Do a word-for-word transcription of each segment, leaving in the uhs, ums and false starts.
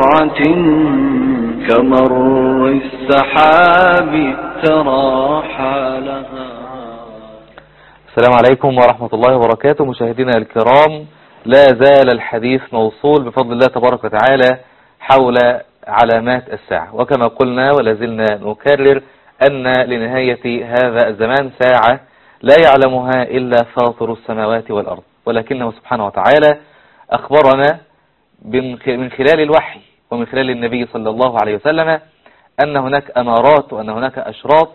طلعة كمر السحاب ترى حالها. السلام عليكم ورحمة الله وبركاته. مشاهدينا الكرام، لا زال الحديث موصول بفضل الله تبارك وتعالى حول علامات الساعة، وكما قلنا ولا زلنا نكرر أن لنهاية هذا الزمان ساعة لا يعلمها إلا فاطر السماوات والأرض، ولكنه سبحانه وتعالى أخبرنا من خلال الوحي ومن خلال النبي صلى الله عليه وسلم أن هناك أمارات وأن هناك أشراط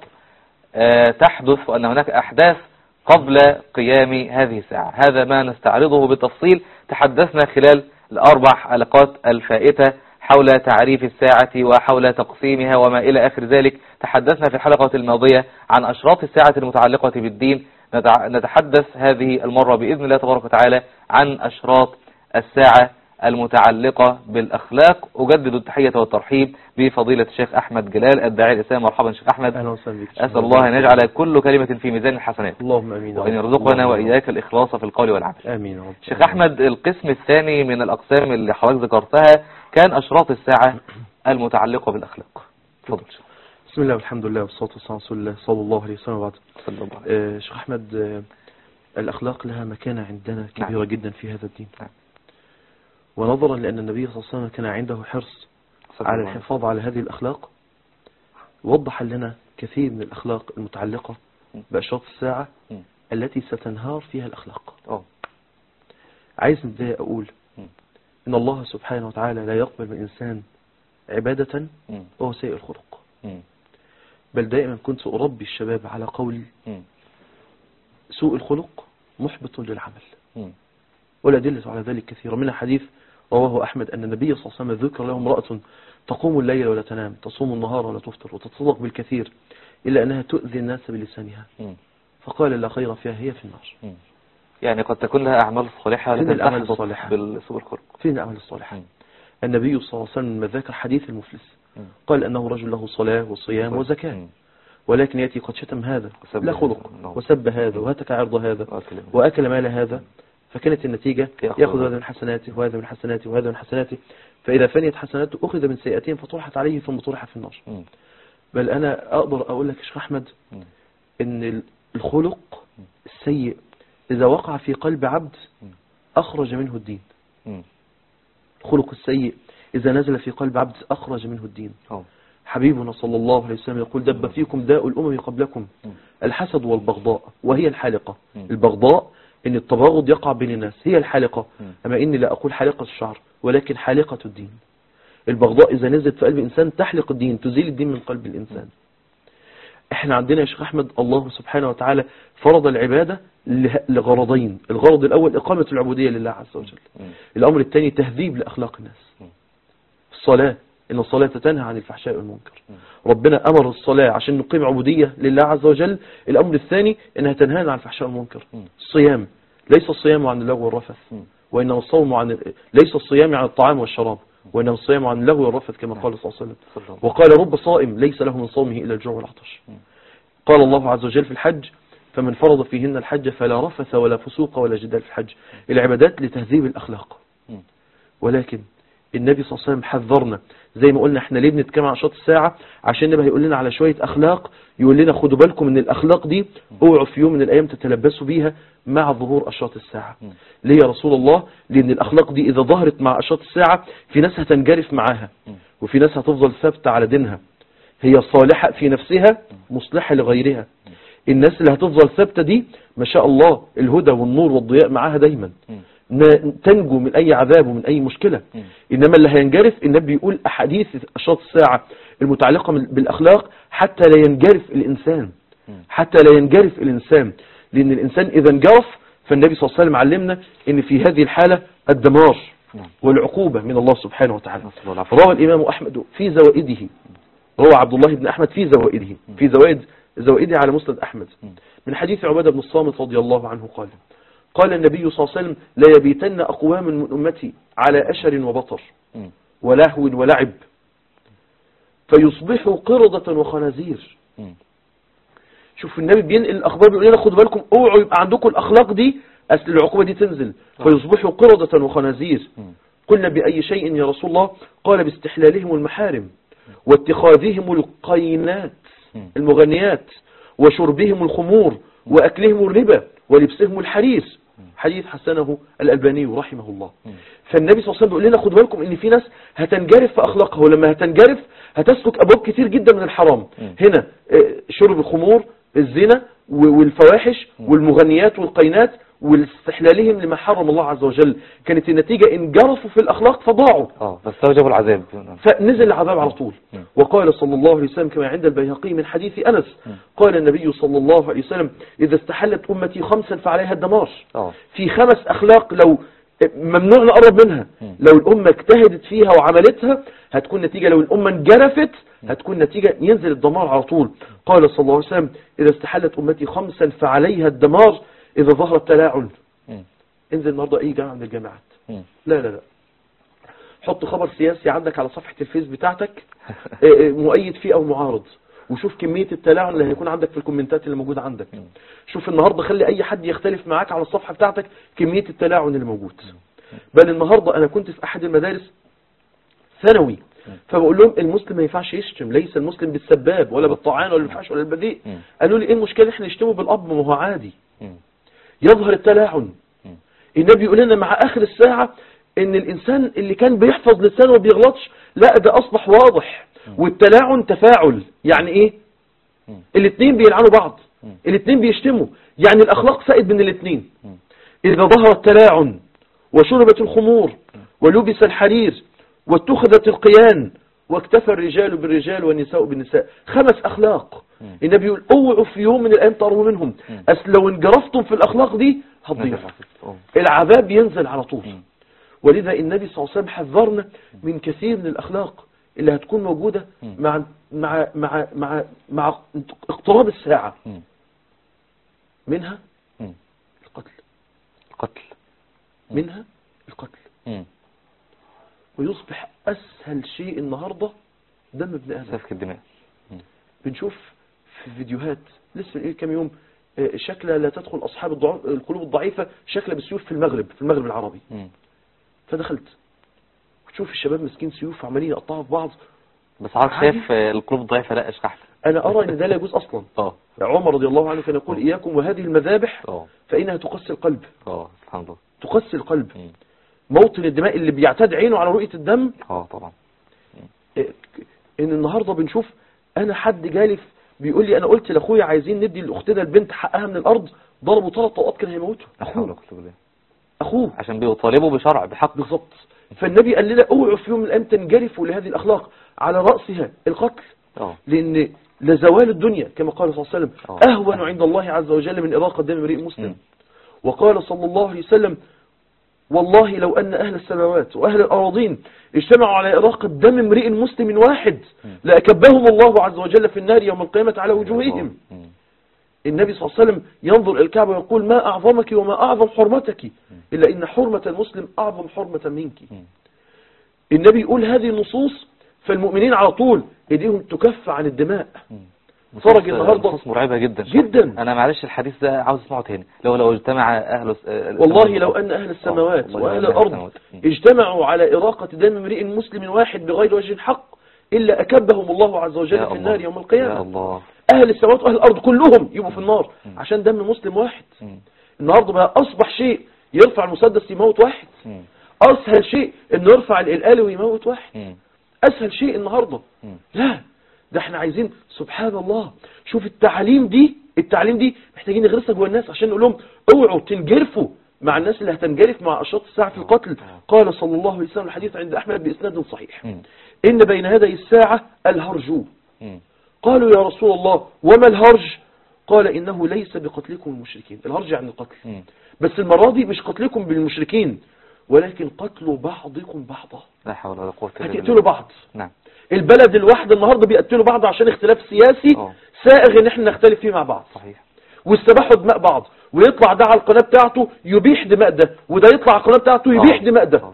تحدث وأن هناك أحداث قبل قيام هذه الساعة. هذا ما نستعرضه بالتفصيل. تحدثنا خلال الأربع حلقات الفائتة حول تعريف الساعة وحول تقسيمها وما إلى آخر ذلك. تحدثنا في الحلقة الماضية عن أشراط الساعة المتعلقة بالدين. نتحدث هذه المرة بإذن الله تبارك وتعالى عن أشراط الساعة المتعلقة بالأخلاق. أجدد التحية والترحيب بفضيلة الشيخ أحمد جلال الداعي الإسلامي. مرحبا شيخ أحمد. أهلا وسهلا بك. أسأل الله أن يجعل كل كلمة في ميزان الحسنات، اللهم امين، وأن يرزقنا وإياك الإخلاص في القول والعمل. امين. شيخ أحمد، القسم الثاني من الأقسام اللي حضرتك ذكرتها كان أشراط الساعة المتعلقة بالأخلاق. تفضل. بسم الله والحمد لله والصلاة والسلام على رسول الله صلى الله عليه وسلم وبعد. صلى الله عليه وسلم. آه شيخ أحمد، آه الأخلاق لها مكانة عندنا كبيرة نعم. جدا في هذا الدين نعم. ونظرا لأن النبي صلى الله عليه وسلم كان عنده حرص على الحفاظ على هذه الأخلاق، وضح لنا كثير من الأخلاق المتعلقة بأشراط الساعة م. التي ستنهار فيها الأخلاق. أوه. عايز نبدأ أقول م. إن الله سبحانه وتعالى لا يقبل من إنسان عبادة م. وهو سيء الخلق م. بل دائما كنت أربي الشباب على قول م. سوء الخلق محبط للعمل م. والأدلة على ذلك كثيرة. من حديث رواه أحمد أن النبي صلى الله عليه وسلم ذكر له امرأة تقوم الليل ولا تنام، تصوم النهار ولا تفطر، وتتصدق بالكثير إلا أنها تؤذي الناس بلسانها، م. فقال لا خير فيها، هي في النار. م. يعني قد تكون لها أعمال صالحة فين الأعمال الصالحة بالسوء الخلق؟ فين الأعمال الصالحة؟ م. النبي صلى الله عليه وسلم ذكر حديث المفلس م. قال أنه رجل له صلاة وصيام وزكاة م. ولكن يأتي قد شتم هذا لا خلق وسب هذا وهتك عرض هذا وأكل مال هذا، فكانت النتيجة يأخذ هذا من حسناته وهذا من حسناته وهذا من حسناته، فإذا فنيت حسناته أخذ من سيئتين فطرحت عليه ثم طرح في النار. م. بل أنا أقدر أقول لك يا شيخ أحمد م. إن الخلق السيء إذا وقع في قلب عبد أخرج منه الدين. م. الخلق السيء إذا نزل في قلب عبد أخرج منه الدين. أوه. حبيبنا صلى الله عليه وسلم يقول دب فيكم داء الأمم قبلكم م. الحسد والبغضاء وهي الحالقة. م. البغضاء إن التباغض يقع بين الناس، هي الحالقة. م. أما إني لا أقول حالقة الشعر ولكن حالقة الدين. البغضاء إذا نزلت في قلب الإنسان تحلق الدين، تزيل الدين من قلب الإنسان. م. إحنا عندنا يا شيخ أحمد الله سبحانه وتعالى فرض العبادة لغرضين. الغرض الأول إقامة العبودية لله عز وجل. م. الأمر الثاني تهذيب لأخلاق الناس. م. الصلاة، إن الصلاة تنهى عن الفحشاء والمنكر. م. ربنا أمر الصلاة عشان نقيم عبودية لله عز وجل. الأمر الثاني إنها تنهانا عن الفحشاء والمنكر. م. الصيام ليس الصيام عن اللغو والرفث، وإنما الصوم عن ليس الصيام عن الطعام والشراب، وإنما الصيام عن اللغو والرفث كما قال صلى الله عليه وسلم. وقال رب صائم ليس له من صومه إلا الجوع والعطش. قال الله عز وجل في الحج فمن فرض فيهن الحج فلا رفث ولا فسوق ولا جدال في الحج. العبادات لتهذيب الأخلاق. ولكن النبي صلى الله عليه وسلم حذرنا، زي ما قلنا احنا ليه بنتكلم عن أشراط الساعة؟ عشان نبقى يقول لنا على شوية أخلاق، يقول لنا خدوا بالكم من الأخلاق دي اوعوا في يوم من الأيام تتلبسوا بيها مع ظهور أشراط الساعة. ليه يا رسول الله؟ لأن الأخلاق دي إذا ظهرت مع أشراط الساعة في ناس هتنجرف معاها، وفي ناس هتفضل ثابتة على دينها، هي صالحة في نفسها مصلحة لغيرها. الناس اللي هتفضل ثابتة دي ما شاء الله الهدى والنور والضياء معاها دايما، تنجو من أي عذاب ومن أي مشكلة. م. إنما اللي هينجرف النبي يقول أحاديث أشراط الساعة المتعلقة بالأخلاق حتى لا ينجرف الإنسان، م. حتى لا ينجرف الإنسان، لأن الإنسان إذا انجرف فالنبي صلى الله عليه وسلم علمنا إن في هذه الحالة الدمار م. والعقوبة من الله سبحانه وتعالى. روى الإمام أحمد في زوائده، روى عبد الله بن أحمد في زوائده م. في زوائد زوائده على مسند أحمد م. من حديث عبادة بن الصامت رضي الله عنه قال قال النبي صلى الله عليه وسلم لا يبيتن أقوام من أمتي على أشر وبطر ولهو ولعب فيصبحوا قردة وخنازير. شوف النبي بينقل الأخبار بيقول لنا خدوا بالكم اوعوا يبقى عندكم الأخلاق دي، أصل العقوبة دي تنزل. فيصبحوا قردة وخنازير. قلنا بأي شيء يا رسول الله؟ قال باستحلالهم المحارم واتخاذهم القينات المغنيات وشربهم الخمور وأكلهم الربا ولبسهم الحرير. حديث حسنه الألباني رحمه الله. فالنبي صلى الله عليه وسلم بيقول لنا خدوا بالكم ان في ناس هتنجرف في أخلاقها، ولما هتنجرف هتسلك أبواب كتير جدا من الحرام. هنا شرب الخمور، الزنا والفواحش والمغنيات والقينات والاستحلالهم لما حرم الله عز وجل، كانت النتيجة انجرفوا في الأخلاق فضاعوا اه فاستوجبوا العذاب، فنزل العذاب على طول. وقال صلى الله عليه وسلم كما عند البيهقي من حديث أنس قال النبي صلى الله عليه وسلم إذا استحلت أمتي خمسا فعليها الدمار. في خمس أخلاق لو ممنوع نقرب منها، لو الأمة اجتهدت فيها وعملتها هتكون نتيجة، لو الأمة انجرفت هتكون نتيجة ينزل الدمار على طول. قال صلى الله عليه وسلم إذا استحلت أمتي خمسا فعليها الدمار إذا ظهر التلاعن. انزل النهاردة أي جامعة من الجامعات، لا لا لا حط خبر سياسي عندك على صفحة الفيس بتاعتك مؤيد فيه أو معارض، وشوف كمية التلاعن اللي هيكون عندك في الكومنتات اللي موجودة عندك. شوف النهاردة خلي أي حد يختلف معاك على الصفحة بتاعتك كمية التلاعن اللي موجود. بل النهاردة أنا كنت في أحد المدارس ثانوي فبقول لهم المسلم ما ينفعش يشتم، ليس المسلم بالسباب ولا بالطعان ولا بالفحش ولا البذيء. قالوا لي ايه المشكلة احنا نشتمه بالأب؟ ما هو عادي. يظهر التلاعن. النبي يقول لنا مع آخر الساعة ان الإنسان اللي كان بيحفظ لسانه وبيغلطش لا ده أصبح واضح، والتلاعن تفاعل. يعني ايه؟ الاثنين بيلعنوا بعض، الاثنين بيشتموا، يعني الأخلاق سائد من الاثنين. إذا ظهر التلاعن وشربت الخمور ولبس الحرير واتخذت القيان واكتفى الرجال بالرجال والنساء بالنساء، خمس أخلاق. النبي يقول اوعوا في يوم من الأيام تقربوا منهم، أصل لو انجرفتم في الأخلاق دي هتضيع، العذاب ينزل على طول. ولذا النبي صلى الله عليه وسلم حذرنا من كثير من الأخلاق اللي هتكون موجودة مع مع مع مع, مع اقتراب الساعة. منها القتل القتل منها القتل ويصبح أسهل شيء النهاردة دم ابن آدم، سفك الدماء. بنشوف في فيديوهات لسه ايه كم يوم شكلها لا تدخل أصحاب الضعف القلوب الضعيفة شكلها بالسيوف في المغرب في المغرب العربي. م. فدخلت وتشوف الشباب مسكين سيوف عمالين يقطعوا في بعض. بس عارف شايف القلوب الضعيفة لا اشكح. أنا أرى إن ده لا يجوز أصلا. اه عمر رضي الله عنه كان يقول أوه. إياكم وهذه المذابح أوه. فإنها تقسي القلب. اه سبحان الله تقسي القلب. م. موطن الدماء اللي بيعتاد عينه على رؤية الدم. اه طبعا. م. إن النهاردة بنشوف أنا حد جالف بيقول لي أنا قلت لأخويا عايزين ندي لأختنا البنت حقها من الأرض، ضربوا ثلاث طلقات كان هيموتوا أخوه أخوه عشان بيطالبوا بشرع بحق. بالظبط. فالنبي قال لنا اوعوا في يوم من الأيام تنجرفوا لهذه الأخلاق، على رأسها القتل. أوه. لأن لزوال الدنيا كما قال صلى الله عليه وسلم أوه. أهون عند الله عز وجل من إراقة دم امرئ مسلم. م. وقال صلى الله عليه وسلم والله لو أن أهل السماوات وأهل الأراضين اجتمعوا على إراقة دم امرئ مسلم واحد لأكبهم الله عز وجل في النار يوم القيامة على وجوههم. النبي صلى الله عليه وسلم ينظر إلى الكعبة ويقول ما أعظمك وما أعظم حرمتك إلا إن حرمة المسلم أعظم حرمة منك. النبي يقول هذه النصوص فالمؤمنين على طول ايديهم تكف عن الدماء. فرج النهاردة نصوص مرعبة جدا جدا. أنا معلش الحديث ده عاوز اسمعه تاني. لو لو اجتمع أهل والله لو أن أهل السماوات وأهل الأرض اجتمعوا على إراقة دم امرئ مسلم واحد بغير وجه حق إلا أكبهم الله عز وجل في النار يوم القيامة. يا الله. أهل السماوات وأهل الأرض كلهم يبقوا في النار عشان دم مسلم واحد. النهاردة بقى أصبح شيء يرفع المسدس يموت واحد، أسهل شيء إنه يرفع الآلي ويموت واحد، أسهل شيء النهاردة. لا ده احنا عايزين سبحان الله. شوف التعليم دي التعليم دي محتاجين نغرسها جوه الناس عشان نقول لهم اوعوا تنجرفوا مع الناس اللي هتنجرف مع أشراط الساعة في القتل. قال صلى الله عليه وسلم الحديث عند أحمد بإسناد صحيح إن بين يدي الساعة الهرج. قالوا يا رسول الله وما الهرج؟ قال إنه ليس بقتلكم المشركين. الهرج يعني القتل، بس المرة دي مش قتلكم بالمشركين ولكن قتل بعضكم بعضا. لا حول ولا قوة إلا بالله. هتقتلوا بعض. نعم. البلد الواحدة النهاردة بيقتلوا بعض عشان اختلاف سياسي أوه. سائغ ان احنا نختلف فيه مع بعض. صحيح. واستباحوا دماء بعض، ويطلع ده على القناة بتاعته يبيح دماء ده، وده يطلع على القناة بتاعته يبيح أوه. دماء ده.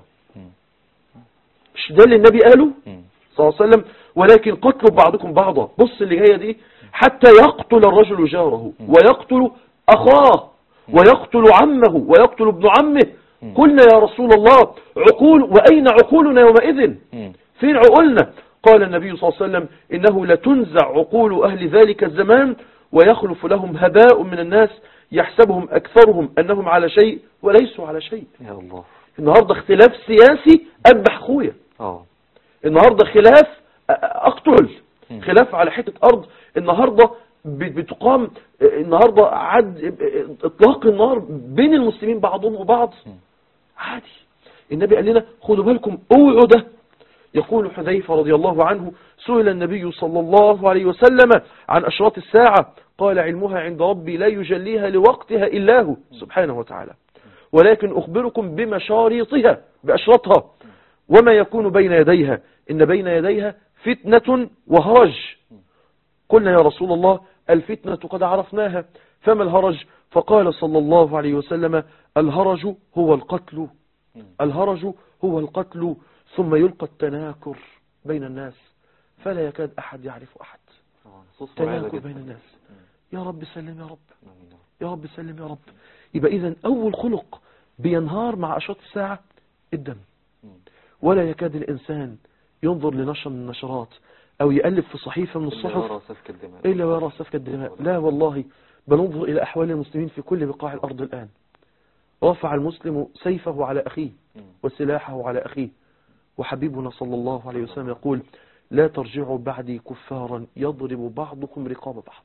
مش ده اللي النبي قاله صلى الله عليه وسلم؟ ولكن قتلوا بعضكم بعضا. بص اللي جاية دي حتى يقتل الرجل جاره ويقتل أخاه ويقتل عمه ويقتل ابن عمه قلنا يا رسول الله عقول، وأين عقولنا يومئذ؟ فين عقولنا؟ قال النبي صلى الله عليه وسلم إنه لتنزع عقول أهل ذلك الزمان ويخلف لهم هباء من الناس يحسبهم أكثرهم أنهم على شيء وليسوا على شيء. يا الله. النهاردة اختلاف سياسي أذبح أخويا. اه النهاردة خلاف أقتل، خلاف على حتة أرض. النهاردة بتقام النهاردة عد إطلاق النار بين المسلمين بعضهم وبعض عادي. النبي قال لنا خدوا بالكم اوعوا ده. يقول حذيفة رضي الله عنه سئل النبي صلى الله عليه وسلم عن أشراط الساعة قال علمها عند ربي لا يجليها لوقتها إلا هو سبحانه وتعالى، ولكن أخبركم بمشاريطها بأشراطها وما يكون بين يديها، إن بين يديها فتنة وهرج. قلنا يا رسول الله الفتنة قد عرفناها فما الهرج؟ فقال صلى الله عليه وسلم الهرج هو القتل، الهرج هو القتل ثم يلقى التناكر بين الناس فلا يكاد أحد يعرف أحد. تناكر بين الناس. يا رب سلم يا رب، يا رب سلم يا رب. يبقى إذن أول خلق بينهار مع أشراط الساعة الدم، ولا يكاد الإنسان ينظر لنشر من النشرات أو يألف في صحيفة من الصحف إلا ويرى سفك الدماء. لا والله، بل انظر إلى أحوال المسلمين في كل بقاع الأرض الآن. رفع المسلم سيفه على أخيه وسلاحه على أخيه، وحبيبنا صلى الله عليه وسلم يقول لا ترجعوا بعدي كفارا يضرب بعضكم رقاب بعض.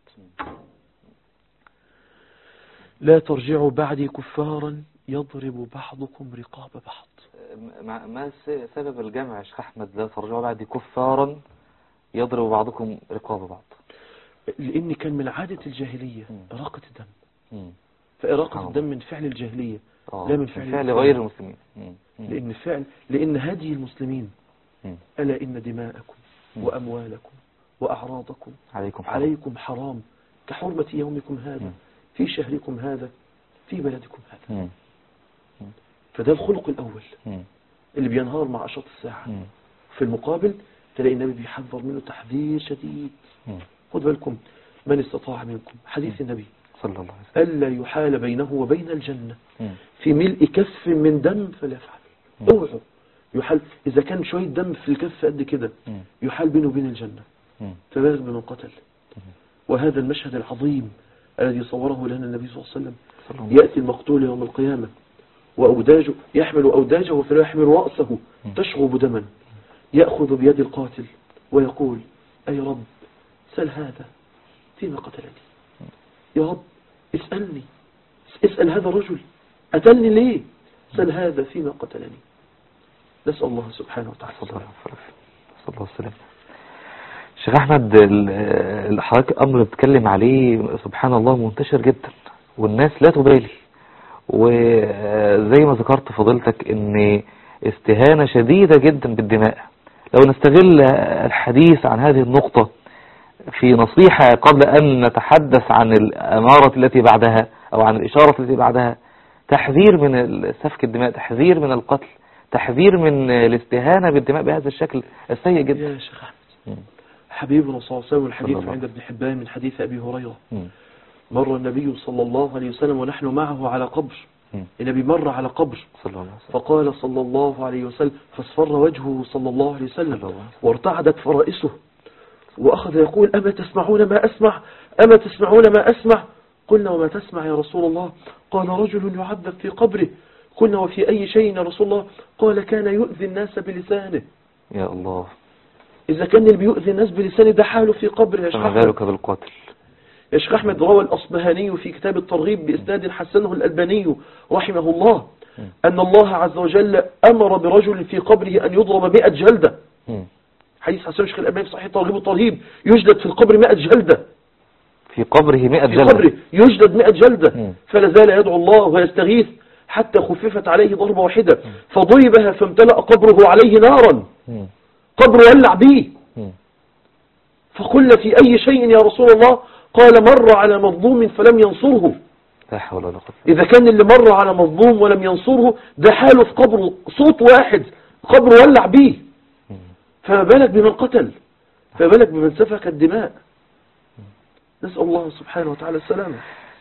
لا ترجعوا بعدي كفارا يضرب بعضكم رقاب بعض. ما سبب الجمع يا شيخ أحمد لا ترجعوا بعدي كفارا يضرب بعضكم رقاب بعض؟ لأن كان من عادة الجاهلية إراقة الدم، فإراقة الدم من فعل الجاهلية لا من فعل, فعل غير المسلمين. لأن فعل لأن هدي المسلمين ألا إن دماءكم وأموالكم وأعراضكم عليكم حرام, عليكم حرام كحرمة يومكم هذا في شهركم هذا في بلدكم هذا. فده الخلق الأول اللي بينهار مع أشراط الساعة. في المقابل تلاقي النبي بيحذر منه تحذير شديد. خد بالكم من استطاع منكم حديث النبي صلى الله عليه وسلم ألا يحال بينه وبين الجنة في ملء كف من دم فليفعل. اوعوا يحال إذا كان شوية دم في الكف قد كده يحال بينه وبين الجنة، فبالغ بمن قتل. وهذا المشهد العظيم الذي صوره لنا النبي صلى الله عليه وسلم. يأتي المقتول يوم القيامة وأوداجه يحمل أوداجه فلا يحمل رأسه تشغب دما، يأخذ بيد القاتل ويقول أي رب سل هذا فيما قتلني، يا رب اسألني اسأل هذا الرجل قتلني ليه، سل هذا فيما قتلني. نسأل الله سبحانه وتعالى صلى الله عليه وسلم. شيخ أحمد حضرتك أمر بتكلم عليه سبحان الله منتشر جدا والناس لا تبالي، وزي ما ذكرت فضيلتك ان استهانة شديدة جدا بالدماء. لو نستغل الحديث عن هذه النقطة في نصيحة قبل أن نتحدث عن الأمارة التي بعدها أو عن الإشارة التي بعدها، تحذير من سفك الدماء، تحذير من القتل، تحذير من الاستهانة بالدماء بهذا الشكل السيء جدا. يا شيخ أحمد حبيبنا صلى الله عليه وسلم الحديث عند ابن حبان من حديث أبي هريرة مر النبي صلى الله عليه وسلم ونحن معه على قبر. النبي مر على قبر فقال صلى الله عليه وسلم فاصفر وجهه صلى الله عليه وسلم وارتعدت فرائسه وأخذ يقول أما تسمعون ما أسمع أما تسمعون ما أسمع. قلنا وما تسمع يا رسول الله؟ قال رجل يعذب في قبره. قلنا وفي أي شيء يا رسول الله؟ قال كان يؤذي الناس بلسانه. يا الله، إذا كان اللي بيؤذي الناس بلسانه ده حاله في قبره يا شيخ أحمد. ذلك بالقتل. يا شيخ أحمد روى الأصبهاني في كتاب الترغيب بإسناد حسنه الألباني رحمه الله أن الله عز وجل أمر برجل في قبره أن يضرب مئة جلدة. حديث حسن الشيخ الألباني في صحيح الترغيب والترهيب يجلد في القبر مئة جلدة. في قبره مئة جلدة. في قبره يجلد مئة جلدة. فلا زال يدعو الله ويستغيث حتى خففت عليه ضربة واحدة فضربها فامتلأ قبره عليه نارا. قبره ولع به. فقلنا في أي شيء يا رسول الله؟ قال مر على مظلوم فلم ينصره. لا حول ولا قوة. إذا كان اللي مر على مظلوم ولم ينصره ده حاله في قبره صوت واحد قبره ولع به، فما بالك بمن قتل، فما بالك بمن سفك الدماء. نسأل الله سبحانه وتعالى السلامة.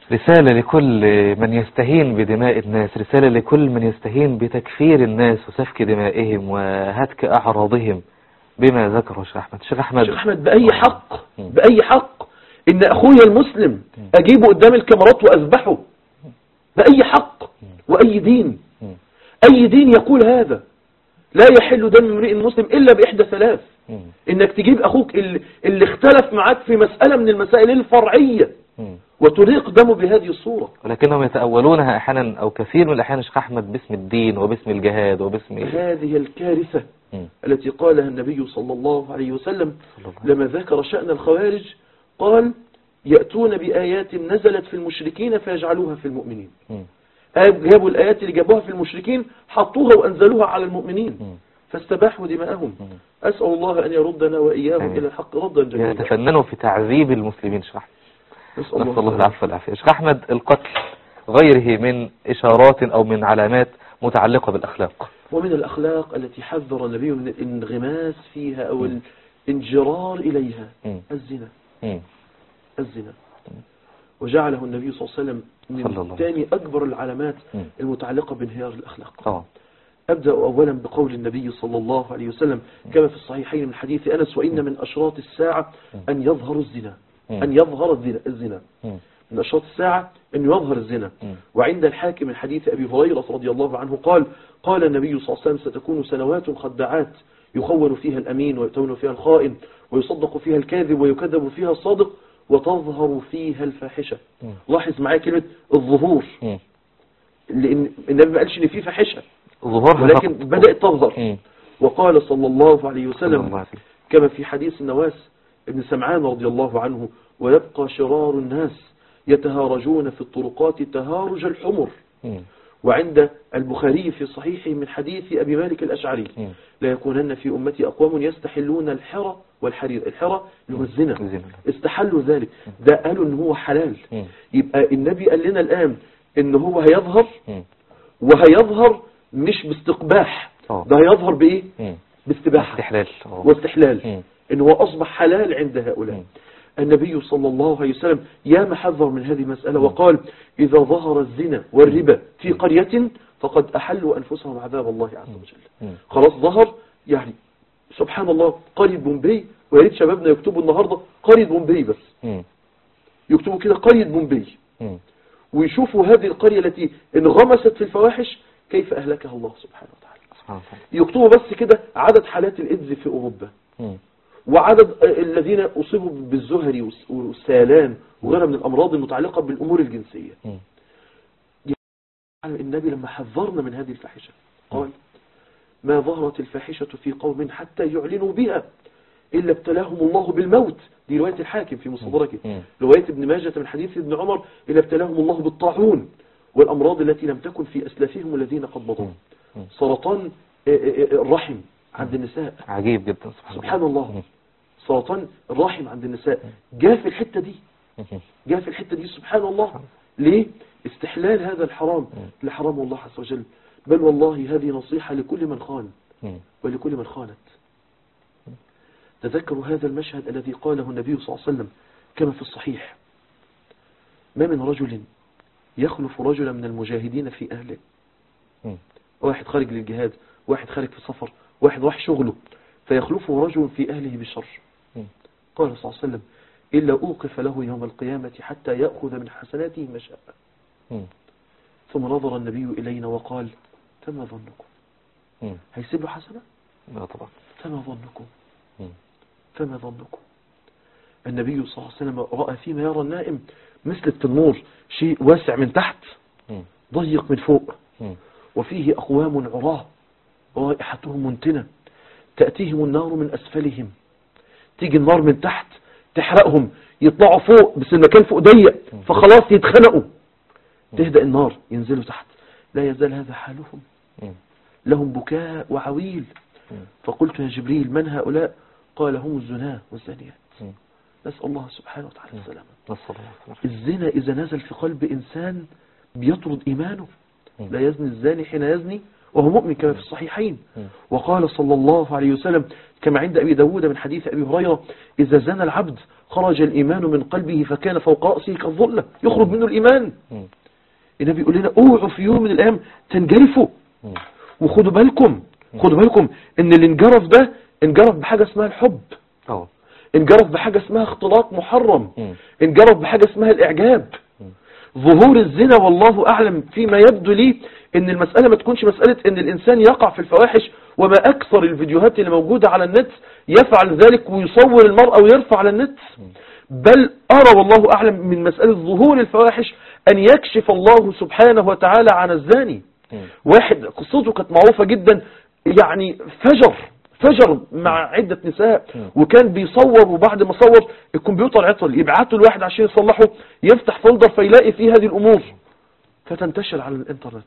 رسالة لكل من يستهين بدماء الناس، رسالة لكل من يستهين بتكفير الناس وسفك دمائهم وهتك أعراضهم بما ذكره الشيخ أحمد. الشيخ أحمد الشيخ أحمد بأي حق بأي حق إن أخويا المسلم أجيبه قدام الكاميرات وأذبحه؟ بأي حق وأي دين؟ أي دين يقول هذا؟ لا يحل دم امرئ مسلم إلا بإحدى ثلاث، إنك تجيب أخوك اللي, اللي اختلف معاك في مسألة من المسائل الفرعية وتريق دمه بهذه الصورة. ولكنهم يتأولونها أحيانا أو كثير من الأحيان الشيخ أحمد باسم الدين وباسم الجهاد وباسم هذه الكارثة م. التي قالها النبي صلى الله عليه وسلم لما ذكر شأن الخوارج، قال يأتون بآيات نزلت في المشركين فيجعلوها في المؤمنين. م. جابوا الآيات اللي جابوها في المشركين حطوها وأنزلوها على المؤمنين م. فاستباحوا دماءهم. م. أسأل الله أن يردنا وإياهم إلى الحق ردا جميلا. يتفننوا في تعذيب المسلمين شيخ أحمد. نسأل الله العفو والعافية. شيخ أحمد، القتل غيره من إشارات أو من علامات متعلقة بالأخلاق، ومن الأخلاق التي حذر النبي من الانغماس فيها أو م. الانجرار إليها م. الزنا م. الزنا م. وجعله النبي صلى الله عليه وسلم من ثاني أكبر العلامات م. المتعلقة بانهيار الأخلاق. أوه. أبدأ أولا بقول النبي صلى الله عليه وسلم كما في الصحيحين من حديث أنس: وإن من أشراط الساعة أن يظهر الزنا أن يظهر الزنا, الزنا. من أشراط الساعة أن يظهر الزنا. وعند الحاكم من حديث أبي هريرة رضي الله عنه قال قال النبي صلى الله عليه وسلم: ستكون سنوات خداعات يخون فيها الأمين ويؤتمن فيها الخائن ويصدق فيها الكاذب ويكذب فيها الصادق وتظهر فيها الفاحشة. لاحظ معايا كلمة الظهور، لأن النبي ما قالش إن في فاحشة ولكن بدأت تظهر. وقال صلى الله عليه وسلم كما في حديث النواس ابن سمعان رضي الله عنه: ويبقى شرار الناس يتهارجون في الطرقات تهارج الحمر. م. وعند البخاري في صحيحه من حديث أبي مالك الأشعري: م. لا يكونن في أمتي أقوام يستحلون الحرى والحرير. الحرى اللي هو الزنا، استحلوا ذلك، ده قالوا إن هو حلال. م. يبقى النبي قال لنا الآن إن هو هيظهر، م. وهيظهر مش باستقباح، ده هيظهر بإيه؟ م. باستباحة واستحلال واستحلال، إن هو أصبح حلال عند هؤلاء. م. النبي صلى الله عليه وسلم يا محذر من هذه المسألة وقال: إذا ظهر الزنا والربا في قرية فقد أحلوا أنفسهم عذاب الله عز وجل. خلاص ظهر، يعني سبحان الله قرية بومبي، ويا ريت شبابنا يكتبوا النهاردة قرية بومبي، بس يكتبوا كده قرية بومبي ويشوفوا هذه القرية التي انغمست في الفواحش كيف أهلكها الله سبحانه وتعالى. يكتبوا بس كده عدد حالات الإيدز في أوروبا وعدد الذين أصيبوا بالزهري والسيلان وغيرها من الأمراض المتعلقة بالأمور الجنسية. النبي لما حذرنا من هذه الفاحشة قال: ما ظهرت الفاحشة في قوم حتى يعلنوا بها إلا ابتلاهم الله بالموت. دي رواية الحاكم في مصدركه. رواية ابن ماجة من حديث ابن عمر: إلا ابتلاهم الله بالطاعون والأمراض التي لم تكن في أسلافهم الذين قد مضوا. سرطان الرحم عند النساء، عجيب جدا سبحان, سبحان الله. الله. سرطان الرحم عند النساء جاء في الحتة دي، جاء في الحتة دي سبحان الله. ليه؟ استحلال هذا الحرام لحرام الله عز وجل. بل والله هذه نصيحة لكل من خان ولكل من خانت. تذكروا هذا المشهد الذي قاله النبي صلى الله عليه وسلم كما في الصحيح: ما من رجل يخلف رجلا من المجاهدين في أهله، واحد خارج للجهاد، واحد خارج في سفر، واحد راح شغله، فيخلفه رجل في أهله بالشر. قال صلى الله عليه وسلم: إلا أوقف له يوم القيامة حتى يأخذ من حسناته ما شاء. ثم نظر النبي إلينا وقال: فما ظنكم؟ هيسيب له حسنة؟ لا طبعا. فما ظنكم؟ فما ظنكم؟ النبي صلى الله عليه وسلم رأى فيما يرى النائم مثل التنور، شيء واسع من تحت ضيق من فوق، وفيه أقوام عراه رائحتهم منتنة تأتيهم النار من أسفلهم. تيجي النار من تحت تحرقهم، يطلعوا فوق بس المكان فوق ضيق فخلاص يتخنقوا، تهدأ النار ينزلوا تحت. لا يزال هذا حالهم، لهم بكاء وعويل. فقلت: يا جبريل من هؤلاء؟ قال: هم الزنا والزانيات. نسأل الله سبحانه وتعالى السلامة. الزنا إذا نزل في قلب إنسان بيطرد إيمانه. لا يزني الزاني حين يزني وهو مؤمن كما في الصحيحين. وقال صلى الله عليه وسلم كما عند أبي داود من حديث أبي هريرة: إذا زنى العبد خرج الإيمان من قلبه فكان فوق رأسه كالظلة، يخرج منه الإيمان. النبي يقول لنا اوعوا في يوم من الأيام تنجرفوا، وخدوا بالكم خدوا بالكم ان اللي انجرف ده انجرف بحاجة اسمها الحب، انجرف بحاجة اسمها اختلاط محرم، انجرف بحاجة اسمها الإعجاب. ظهور الزنا والله أعلم فيما يبدو لي ان المسألة ما تكونش مسألة ان الإنسان يقع في الفواحش، وما أكثر الفيديوهات اللي موجودة على النت يفعل ذلك ويصور المرأة ويرفع على النت، بل أرى والله أعلم من مسألة ظهور الفواحش أن يكشف الله سبحانه وتعالى عن الزاني. واحد قصته كانت معروفة جدا، يعني فجر فجر مع عدة نساء، وكان بيصور، وبعد ما صور الكمبيوتر عطل، يبعته الواحد عشان يصلحه، يفتح فولدر فيلاقي فيه هذه الأمور فتنتشر على الانترنت.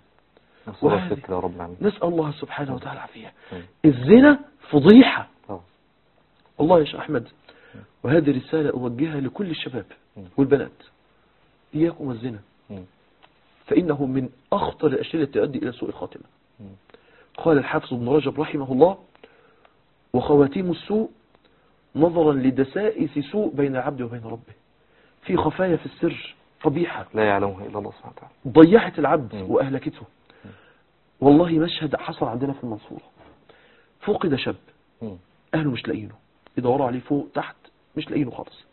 نسأل الله سبحانه وتعالى العافية. الزنا فضيحة والله يا شيخ أحمد، وهذه رسالة أوجهها لكل الشباب والبنات: إياكم والزنا، فإنه من أخطر الأشياء التي تؤدي إلى سوء الخاتمة. قال الحافظ ابن رجب رحمه الله: وخواتيم السوء نظرا لدسائس سوء بين العبد وبين ربه، في خفايا في السر قبيحة لا يعلمها إلا الله سبحانه وتعالى، ضيعت العبد م. وأهلكته. والله مشهد حصل عندنا في المنصورة، فقد شاب م. أهله مش لاقينه، يدوروا عليه فوق تحت مش لاقينه خالص.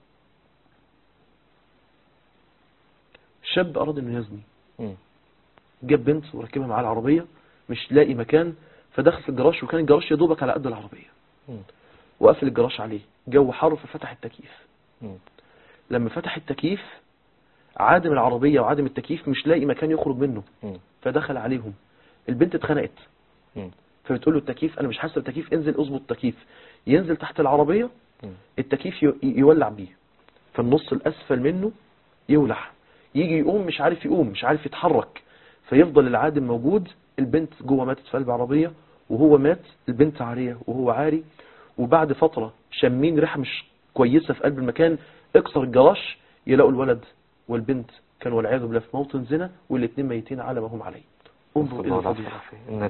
شاب أراد أنه يزني، جاب بنت وركبها معاه العربية، مش لاقي مكان، فدخل في الجراج، وكان الجراج يدوبك على قد العربية، وقفل الجراج عليه، جو حر، ففتح التكييف. لما فتح التكييف عادم العربية وعادم التكييف مش لاقي مكان يخرج منه، فدخل عليهم. البنت اتخنقت، فبتقول له التكييف أنا مش حاسة بالتكييف، انزل اظبط التكييف. ينزل تحت العربية، التكييف يولع بيه، فالنص الأسفل منه يولع، يجي يقوم مش عارف يقوم، مش عارف يتحرك، فيفضل العادم موجود. البنت جوه ماتت في قلب العربية، وهو مات، البنت عارية وهو عاري. وبعد فترة شامين ريحة مش كويسة في قلب المكان، اكسر الجراج، يلاقوا الولد والبنت كانوا والعياذ بالله في موطن زنا، والاثنين ميتين على ما هم عليه. انظر الى الفضيحة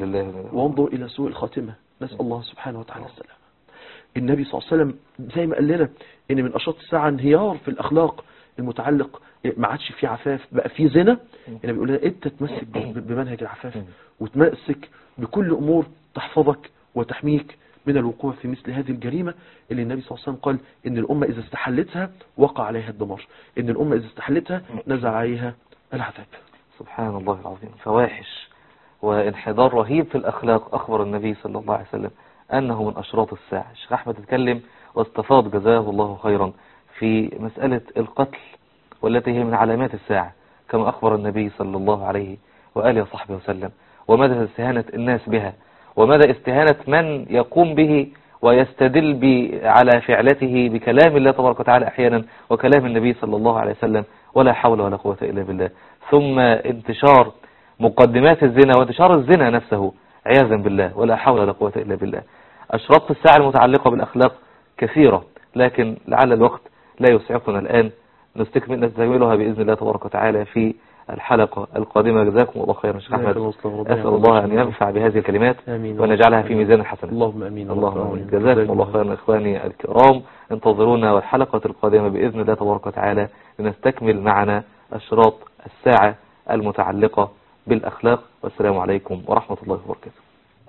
وانظر الى سوء الخاتمة، نسأل الله سبحانه وتعالى السلام. النبي صلى الله عليه وسلم زي ما قال لنا ان من اشراط الساعة انهيار في الاخلاق المتعلق، ما عادش في عفاف، بقى في زنا. النبي بيقول لنا انت تمسك بمنهج العفاف، وتمسك بكل امور تحفظك وتحميك من الوقوع في مثل هذه الجريمة اللي النبي صلى الله عليه وسلم قال ان الامة اذا استحلتها وقع عليها الدمار، ان الامة اذا استحلتها نزل عليها العذاب. سبحان الله العظيم. فواحش وانحدار رهيب في الاخلاق، اخبر النبي صلى الله عليه وسلم انه من اشراط الساعة. الشيخ احمد اتكلم واستفاض جزاه الله خيرا في مسألة القتل، والتي هي من علامات الساعة كما أخبر النبي صلى الله عليه وآله وصحبه وسلم، ومدى استهانة الناس بها، ومدى استهانة من يقوم به ويستدل على فعلته بكلام الله تبارك وتعالى أحيانا وكلام النبي صلى الله عليه وسلم، ولا حول ولا قوة إلا بالله. ثم انتشار مقدمات الزنا وانتشار الزنا نفسه عياذا بالله، ولا حول ولا قوة إلا بالله. أشراط الساعة المتعلقة بالأخلاق كثيرة، لكن لعل الوقت لا يسعفنا الآن، نستكمل نستكملها بإذن الله تبارك وتعالى في الحلقة القادمة. جزاكم الله خيرا شيخ أحمد، أسأل الله أن ينفع بهذه الكلمات ونجعلها في ميزان الحسنات. اللهم أمين. اللهم أمين. جزاكم الله خيرا إخواني الكرام، انتظرونا والحلقة القادمة بإذن الله تبارك وتعالى لنستكمل معنا أشراط الساعة المتعلقة بالأخلاق. والسلام عليكم ورحمة الله وبركاته.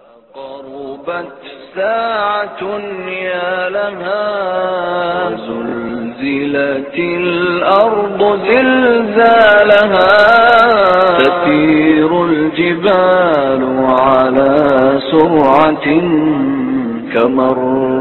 قربت ساعة يا لها، زلزلت الأرض زلزالها، تسير الجبال على سرعة كمر